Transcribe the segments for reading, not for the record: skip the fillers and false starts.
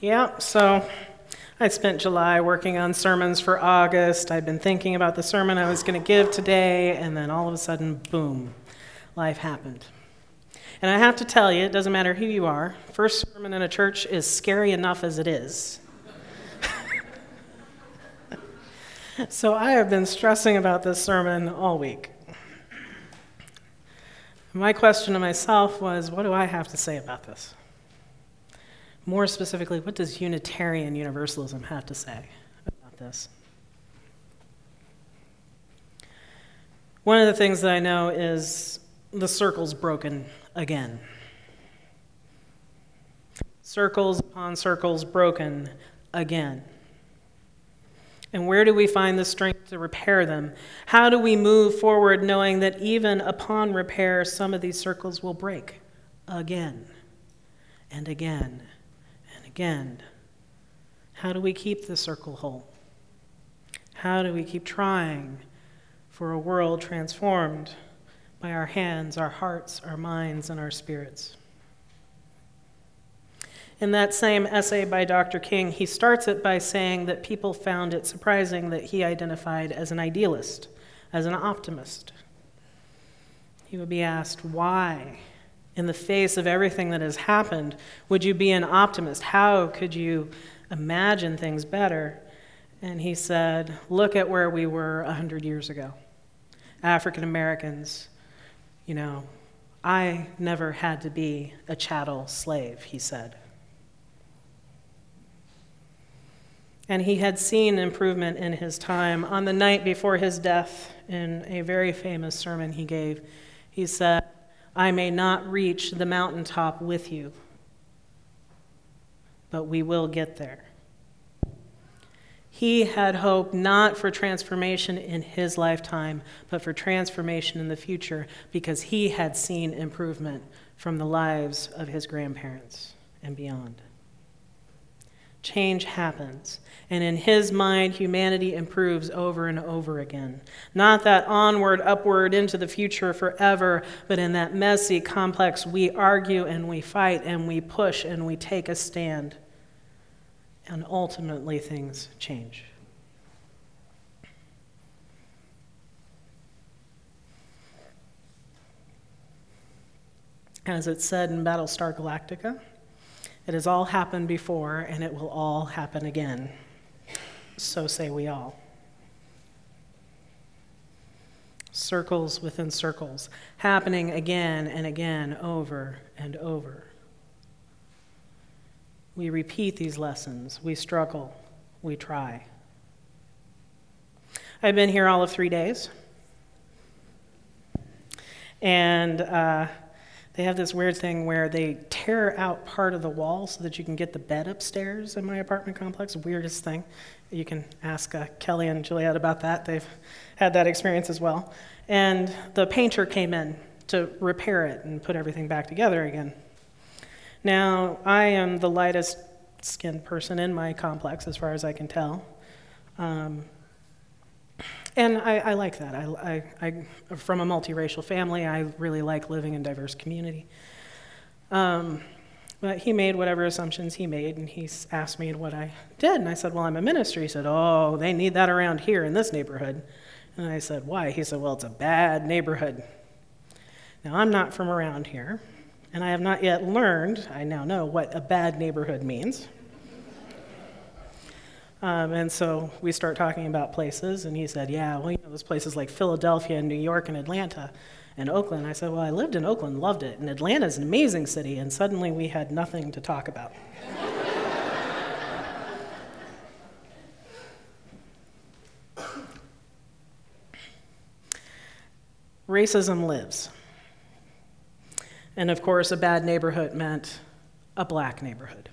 Yeah, so I spent July working on sermons for August. I'd been thinking about the sermon I was going to give today, and then all of a sudden, boom, life happened. And I have to tell you, it doesn't matter who you are, first sermon in a church is scary enough as it is. So I have been stressing about this sermon all week. My question to myself was, what do I have to say about this? More specifically, what does Unitarian Universalism have to say about this? One of the things that I know is the circle's broken again. Circles upon circles broken again. And where do we find the strength to repair them? How do we move forward knowing that even upon repair, some of these circles will break again and again and again? How do we keep the circle whole? How do we keep trying for a world transformed by our hands, our hearts, our minds, and our spirits? In that same essay by Dr. King, he starts it by saying that people found it surprising that he identified as an idealist, as an optimist. He would be asked, why, in the face of everything that has happened, would you be an optimist? How could you imagine things better? And he said, look at where we were 100 years ago. African Americans, I never had to be a chattel slave, he said. And he had seen improvement in his time. On the night before his death, in a very famous sermon he gave, he said, I may not reach the mountaintop with you, but we will get there. He had hope not for transformation in his lifetime, but for transformation in the future, because he had seen improvement from the lives of his grandparents and beyond. Change happens, and in his mind, humanity improves over and over again. Not that onward, upward, into the future forever, but in that messy, complex, we argue and we fight and we push and we take a stand. And ultimately, things change. As it said in Battlestar Galactica, it has all happened before, and it will all happen again. So say we all. Circles within circles, happening again and again, over and over. We repeat these lessons. We struggle. We try. I've been here all of 3 days. And they have this weird thing where they tear out part of the wall so that you can get the bed upstairs in my apartment complex. Weirdest thing. You can ask Kelly and Juliet about that. They've had that experience as well. And the painter came in to repair it and put everything back together again. Now, I am the lightest skinned person in my complex, as far as I can tell. And I like that. I from a multiracial family, I really like living in a diverse community. But he made whatever assumptions he made, and he asked me what I did. And I said, well, I'm a minister. He said, oh, they need that around here in this neighborhood. And I said, why? He said, well, it's a bad neighborhood. Now, I'm not from around here, and I have not yet learned, I now know what a bad neighborhood means. And so we start talking about places, and he said, yeah, well, there's places like Philadelphia and New York and Atlanta and Oakland. I said, well, I lived in Oakland, loved it, and Atlanta's an amazing city, and suddenly we had nothing to talk about. Racism lives. And of course, a bad neighborhood meant a black neighborhood.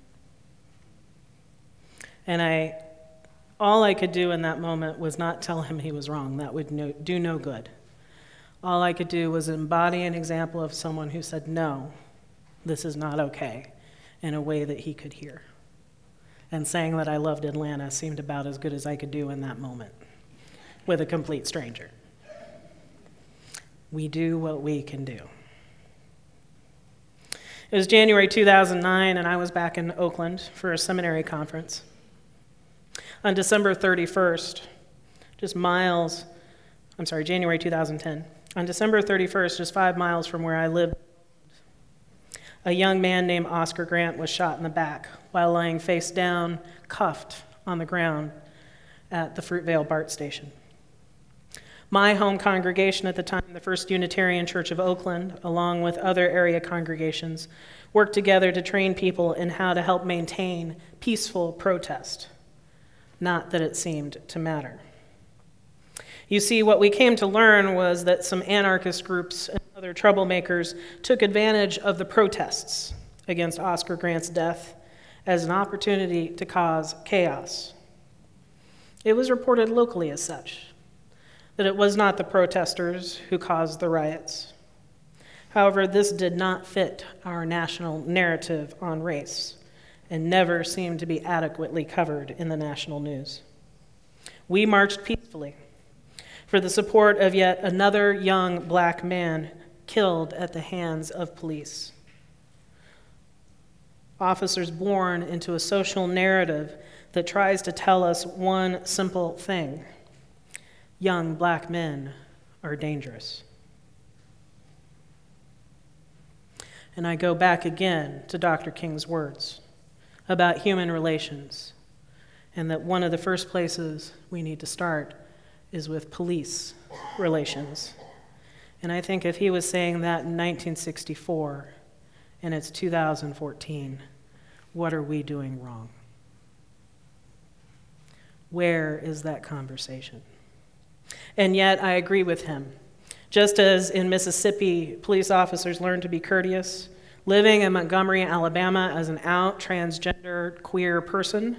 And all I could do in that moment was not tell him he was wrong. That would do no good. All I could do was embody an example of someone who said, no, this is not okay, in a way that he could hear. And saying that I loved Atlanta seemed about as good as I could do in that moment with a complete stranger. We do what we can do. It was January 2009, and I was back in Oakland for a seminary conference. On December 31st, January 2010. On December 31st, just 5 miles from where I lived, a young man named Oscar Grant was shot in the back while lying face down, cuffed on the ground at the Fruitvale BART station. My home congregation at the time, the First Unitarian Church of Oakland, along with other area congregations, worked together to train people in how to help maintain peaceful protest. Not that it seemed to matter. You see, what we came to learn was that some anarchist groups and other troublemakers took advantage of the protests against Oscar Grant's death as an opportunity to cause chaos. It was reported locally as such, that it was not the protesters who caused the riots. However, this did not fit our national narrative on race and never seemed to be adequately covered in the national news. We marched peacefully for the support of yet another young black man killed at the hands of police. Officers born into a social narrative that tries to tell us one simple thing: young black men are dangerous. And I go back again to Dr. King's words about human relations, and that one of the first places we need to start is with police relations. And I think if he was saying that in 1964 and it's 2014, what are we doing wrong? Where is that conversation? And yet I agree with him. Just as in Mississippi, police officers learned to be courteous, living in Montgomery, Alabama as an out transgender queer person,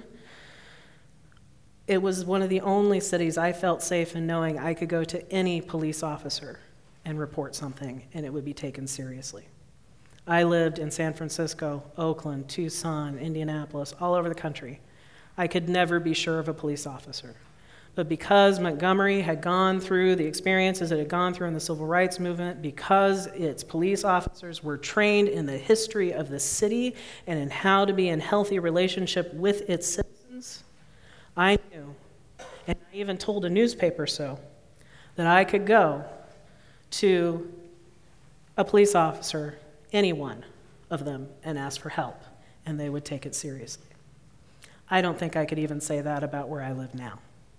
it was one of the only cities I felt safe in knowing I could go to any police officer and report something and it would be taken seriously. I lived in San Francisco, Oakland, Tucson, Indianapolis, all over the country. I could never be sure of a police officer. But because Montgomery had gone through the experiences it had gone through in the civil rights movement, because its police officers were trained in the history of the city and in how to be in healthy relationship with its citizens, I knew, and I even told a newspaper so, that I could go to a police officer, any one of them, and ask for help, and they would take it seriously. I don't think I could even say that about where I live now.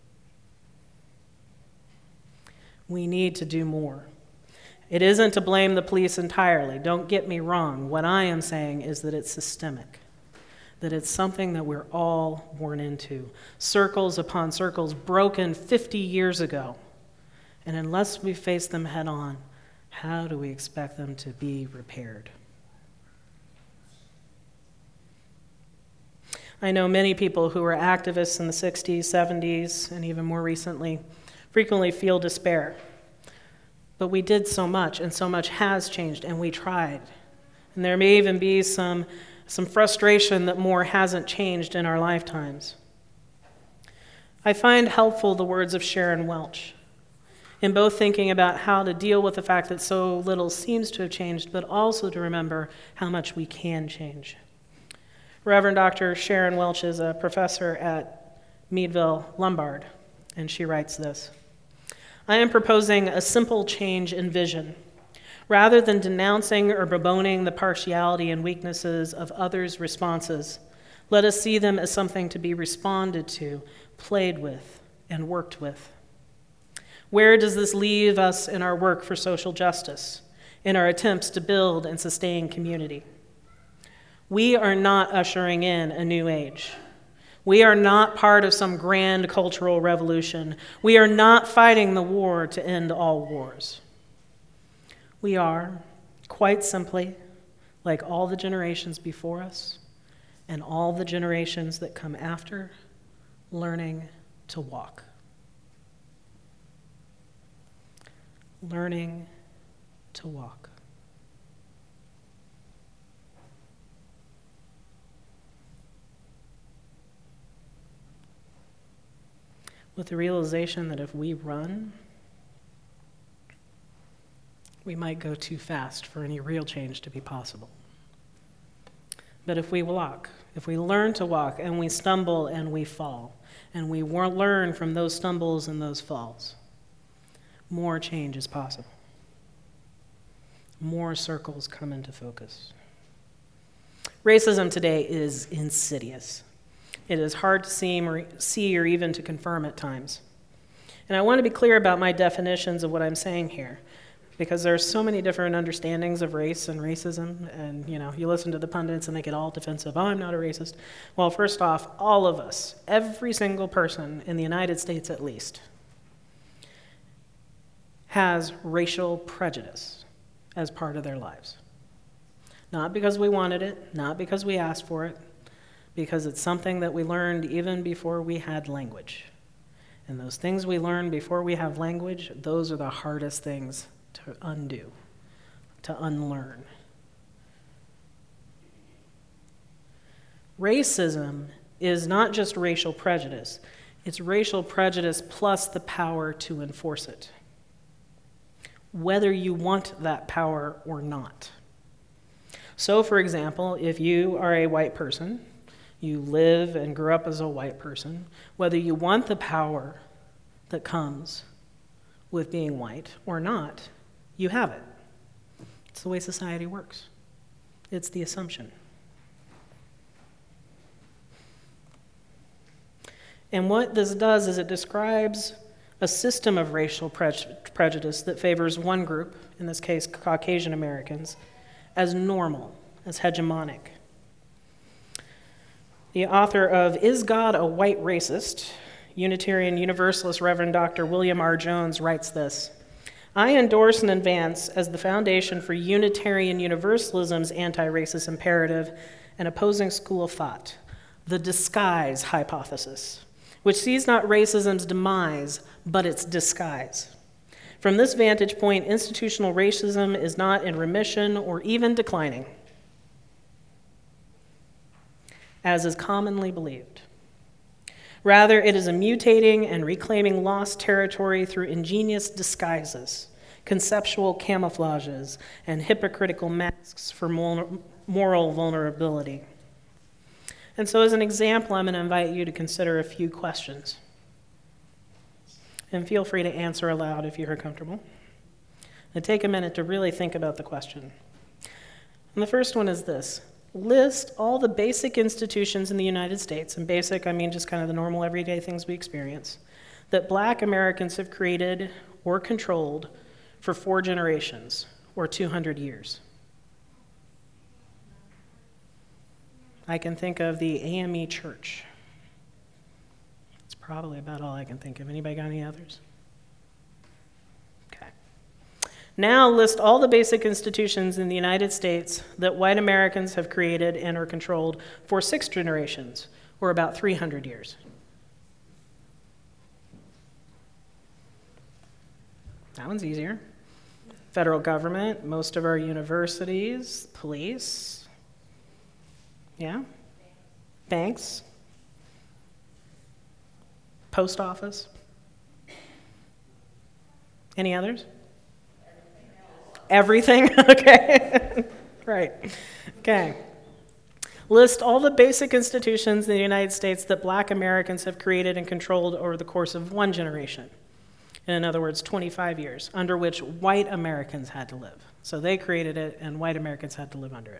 We need to do more. It isn't to blame the police entirely. Don't get me wrong. What I am saying is that it's systemic, that it's something that we're all born into. Circles upon circles broken 50 years ago. And unless we face them head on, how do we expect them to be repaired? I know many people who were activists in the 60s, 70s, and even more recently frequently feel despair. But we did so much, and so much has changed, and we tried. And there may even be some frustration that more hasn't changed in our lifetimes. I find helpful the words of Sharon Welch in both thinking about how to deal with the fact that so little seems to have changed, but also to remember how much we can change. Reverend Dr. Sharon Welch is a professor at Meadville Lombard, and she writes this: I am proposing a simple change in vision. Rather than denouncing or bemoaning the partiality and weaknesses of others' responses, let us see them as something to be responded to, played with, and worked with. Where does this leave us in our work for social justice, in our attempts to build and sustain community? We are not ushering in a new age. We are not part of some grand cultural revolution. We are not fighting the war to end all wars. We are, quite simply, like all the generations before us and all the generations that come after, learning to walk. Learning to walk. With the realization that if we run, we might go too fast for any real change to be possible. But if we walk, if we learn to walk and we stumble and we fall, and we learn from those stumbles and those falls, more change is possible. More circles come into focus. Racism today is insidious. It is hard to see or even to confirm at times. And I want to be clear about my definitions of what I'm saying here, because there are so many different understandings of race and racism, and you listen to the pundits and they get all defensive. Oh, I'm not a racist. Well, first off, all of us, every single person in the United States at least, has racial prejudice as part of their lives. Not because we wanted it, not because we asked for it, because it's something that we learned even before we had language. And those things we learn before we have language, those are the hardest things to undo, to unlearn. Racism is not just racial prejudice, it's racial prejudice plus the power to enforce it, whether you want that power or not. So, for example, if you are a white person, you live and grew up as a white person, whether you want the power that comes with being white or not, you have it. It's the way society works. It's the assumption. And what this does is it describes a system of racial prejudice that favors one group, in this case Caucasian Americans, as normal, as hegemonic. The author of Is God a White Racist? Unitarian Universalist Reverend Dr. William R. Jones writes this: I endorse and advance as the foundation for Unitarian Universalism's anti-racist imperative an opposing school of thought, the disguise hypothesis, which sees not racism's demise, but its disguise. From this vantage point, institutional racism is not in remission or even declining, as is commonly believed. Rather, it is a mutating and reclaiming lost territory through ingenious disguises, conceptual camouflages, and hypocritical masks for moral vulnerability. And so as an example, I'm going to invite you to consider a few questions. And feel free to answer aloud if you're comfortable. And take a minute to really think about the question. And the first one is this: list all the basic institutions in the United States, and basic I mean just kind of the normal everyday things we experience, that Black Americans have created or controlled for 4 generations or 200 years. I can think of the AME Church. That's probably about all I can think of. Anybody got any others? Okay. Now list all the basic institutions in the United States that white Americans have created and or controlled for 6 generations, or about 300 years. That one's easier. Federal government, most of our universities, police, yeah? Banks, post office. Any others? Everything? Okay. Right. Okay. List all the basic institutions in the United States that Black Americans have created and controlled over the course of 1 generation. In other words, 25 years, under which white Americans had to live. So they created it, and white Americans had to live under it.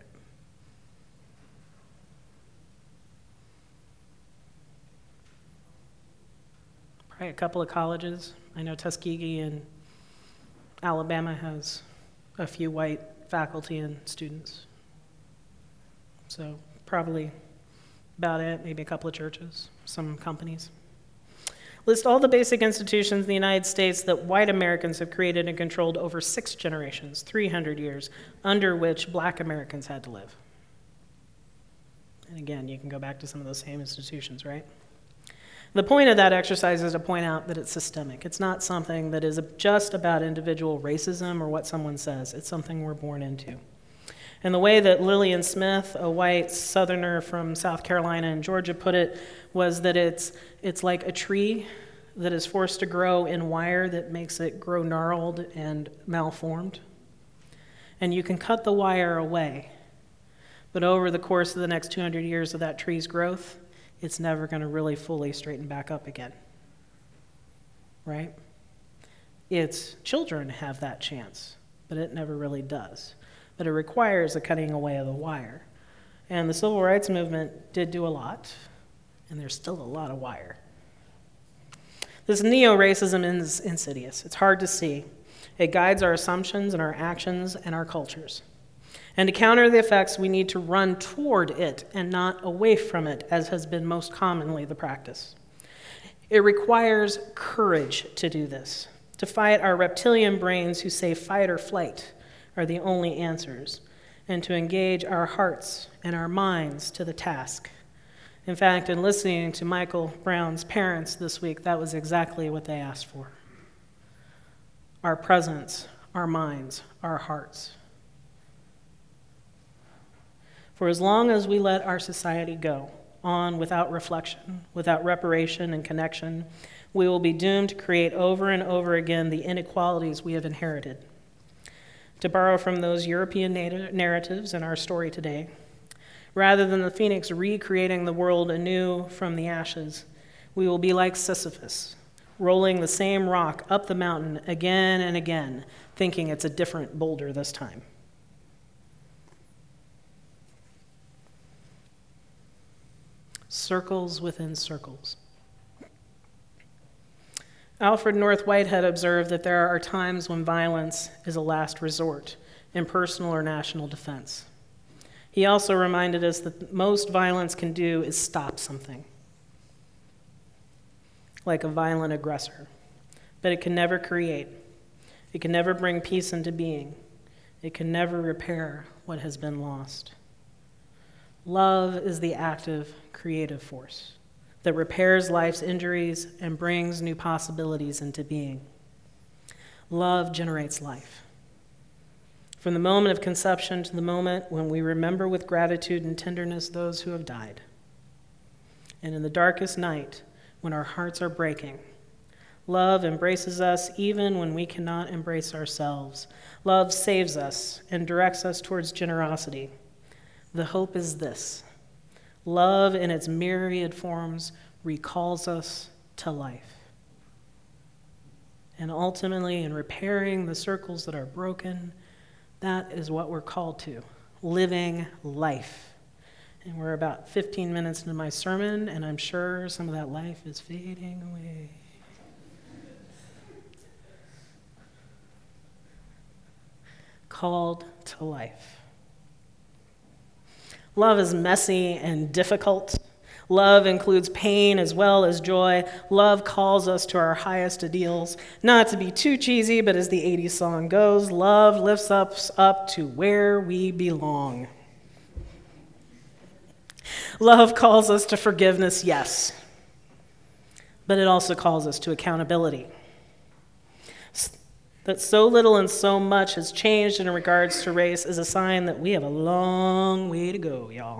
Probably a couple of colleges. I know Tuskegee in Alabama has a few white faculty and students. So probably about it, maybe a couple of churches, some companies. List all the basic institutions in the United States that white Americans have created and controlled over 6 generations, 300 years, under which Black Americans had to live. And again, you can go back to some of those same institutions, right? The point of that exercise is to point out that it's systemic. It's not something that is just about individual racism or what someone says. It's something we're born into. And the way that Lillian Smith, a white Southerner from South Carolina and Georgia, put it was that it's like a tree that is forced to grow in wire that makes it grow gnarled and malformed. And you can cut the wire away, But over the course of the next 200 years of that tree's growth, it's never going to really fully straighten back up again. Right? Its children have that chance, but it never really does. But it requires a cutting away of the wire. And the civil rights movement did do a lot, and there's still a lot of wire. This neo-racism is insidious. It's hard to see. It guides our assumptions and our actions and our cultures. And to counter the effects, we need to run toward it and not away from it, as has been most commonly the practice. It requires courage to do this, to fight our reptilian brains who say fight or flight are the only answers, and to engage our hearts and our minds to the task. In fact, in listening to Michael Brown's parents this week, that was exactly what they asked for. Our presence, our minds, our hearts. For as long as we let our society go on without reflection, without reparation and connection, we will be doomed to create over and over again the inequalities we have inherited. To borrow from those European narratives in our story today, rather than the phoenix recreating the world anew from the ashes, we will be like Sisyphus, rolling the same rock up the mountain again and again, thinking it's a different boulder this time. Circles within circles. Alfred North Whitehead observed that there are times when violence is a last resort in personal or national defense. He also reminded us that most violence can do is stop something, like a violent aggressor. But it can never create. It can never bring peace into being. It can never repair what has been lost. Love is the active, creative force that repairs life's injuries and brings new possibilities into being. Love generates life. From the moment of conception to the moment when we remember with gratitude and tenderness those who have died. And in the darkest night, when our hearts are breaking, love embraces us even when we cannot embrace ourselves. Love saves us and directs us towards generosity. The hope is this: love in its myriad forms recalls us to life. And ultimately, in repairing the circles that are broken, that is what we're called to, living life. And we're about 15 minutes into my sermon, and I'm sure some of that life is fading away. Called to life. Love is messy and difficult. Love includes pain as well as joy. Love calls us to our highest ideals. Not to be too cheesy, but as the 80s song goes, love lifts us up to where we belong. Love calls us to forgiveness, yes, but it also calls us to accountability. That so little and so much has changed in regards to race is a sign that we have a long way to go, y'all.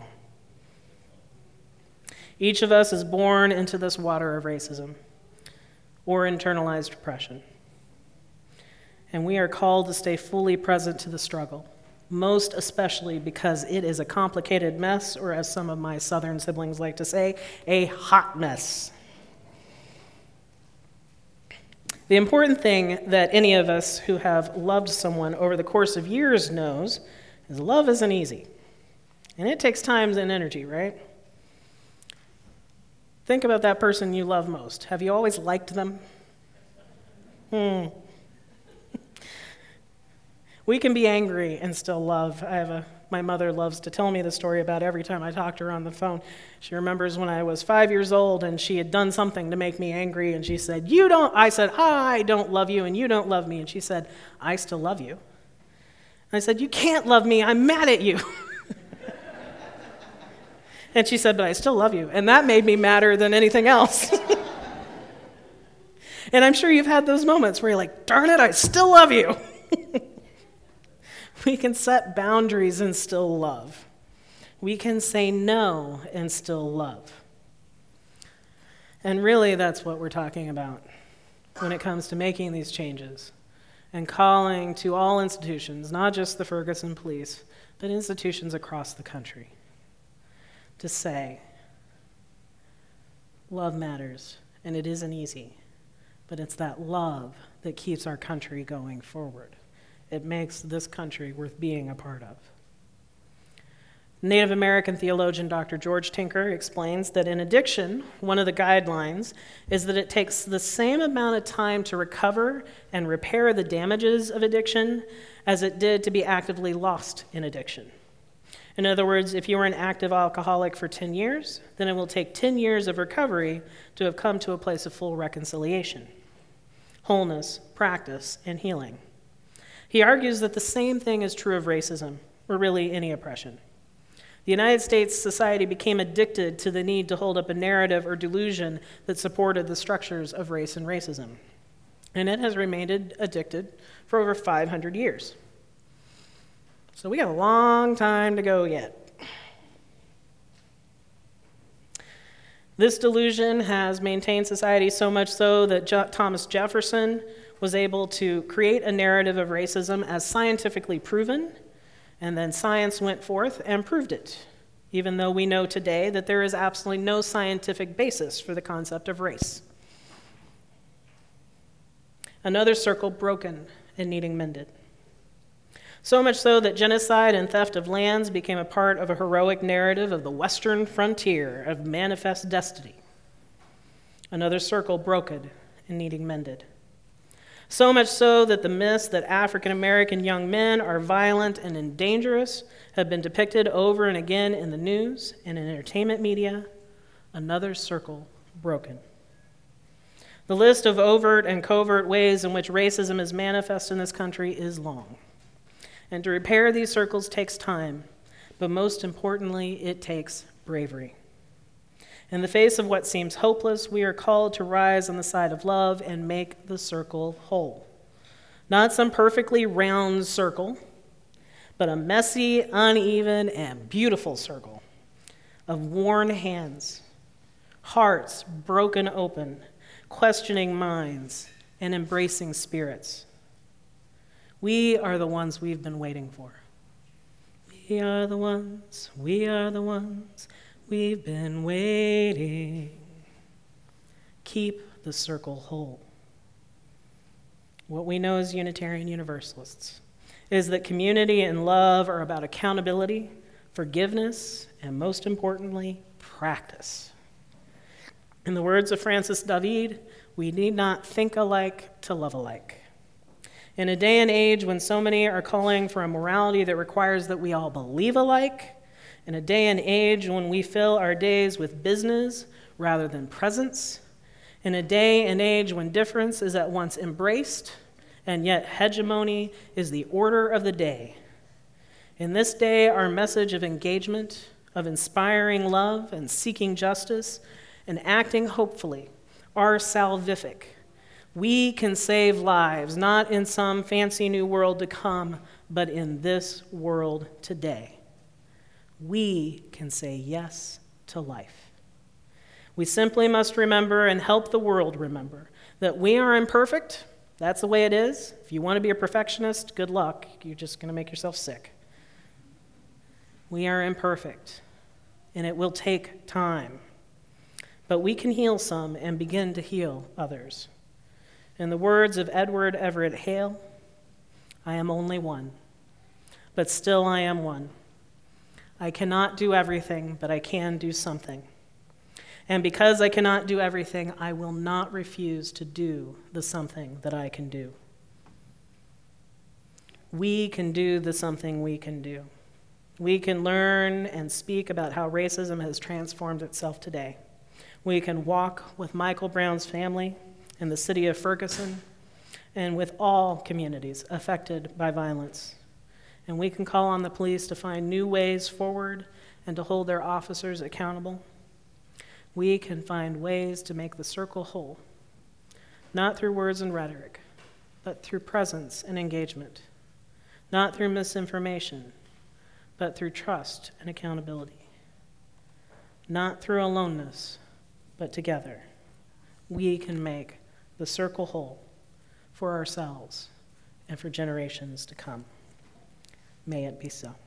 Each of us is born into this water of racism or internalized oppression. And we are called to stay fully present to the struggle, most especially because it is a complicated mess, or as some of my Southern siblings like to say, a hot mess. The important thing that any of us who have loved someone over the course of years knows is love isn't easy. And it takes time and energy, right? Think about that person you love most. Have you always liked them? We can be angry and still love. My mother loves to tell me the story about every time I talk to her on the phone. She remembers when I was 5 years old and she had done something to make me angry, and she said, I said, I don't love you and you don't love me. And she said, I still love you. And I said, you can't love me, I'm mad at you. And she said, but I still love you. And that made me madder than anything else. And I'm sure you've had those moments where you're like, darn it, I still love you. We can set boundaries and still love. We can say no and still love. And really, that's what we're talking about when it comes to making these changes and calling to all institutions, not just the Ferguson Police, but institutions across the country to say, love matters, and it isn't easy, but it's that love that keeps our country going forward. It makes this country worth being a part of. Native American theologian Dr. George Tinker explains that in addiction, one of the guidelines is that it takes the same amount of time to recover and repair the damages of addiction as it did to be actively lost in addiction. In other words, if you were an active alcoholic for 10 years, then it will take 10 years of recovery to have come to a place of full reconciliation, wholeness, practice, and healing. He argues that the same thing is true of racism, or really any oppression. The United States society became addicted to the need to hold up a narrative or delusion that supported the structures of race and racism. And it has remained addicted for over 500 years. So we got a long time to go yet. This delusion has maintained society so much so that Thomas Jefferson was able to create a narrative of racism as scientifically proven, and then science went forth and proved it, even though we know today that there is absolutely no scientific basis for the concept of race. Another circle broken and needing mended. So much so that genocide and theft of lands became a part of a heroic narrative of the western frontier of manifest destiny. Another circle broken and needing mended. So much so that the myths that African American young men are violent and dangerous have been depicted over and again in the news and in entertainment media. Another circle broken. The list of overt and covert ways in which racism is manifest in this country is long. And to repair these circles takes time, but most importantly, it takes bravery. In the face of what seems hopeless, we are called to rise on the side of love and make the circle whole. Not some perfectly round circle, but a messy, uneven, and beautiful circle of worn hands, hearts broken open, questioning minds, and embracing spirits. We are the ones we've been waiting for. We are the ones, we've been waiting. Keep the circle whole. What we know as Unitarian Universalists is that community and love are about accountability, forgiveness, and most importantly, practice. In the words of Francis David, we need not think alike to love alike. In a day and age when so many are calling for a morality that requires that we all believe alike, in a day and age when we fill our days with business rather than presence, in a day and age when difference is at once embraced and yet hegemony is the order of the day. In this day, our message of engagement, of inspiring love and seeking justice and acting hopefully are salvific. We can save lives, not in some fancy new world to come, but in this world today. We can say yes to life. We simply must remember and help the world remember that we are imperfect. That's the way it is. If you want to be a perfectionist, good luck. You're just going to make yourself sick. We are imperfect, and it will take time. But we can heal some and begin to heal others. In the words of Edward Everett Hale, I am only one, but still I am one. I cannot do everything, but I can do something. And because I cannot do everything, I will not refuse to do the something that I can do. We can do the something we can do. We can learn and speak about how racism has transformed itself today. We can walk with Michael Brown's family in the city of Ferguson and with all communities affected by violence. And we can call on the police to find new ways forward and to hold their officers accountable. We can find ways to make the circle whole, not through words and rhetoric, but through presence and engagement, not through misinformation, but through trust and accountability, not through aloneness, but together. We can make the circle whole for ourselves and for generations to come. May it be so.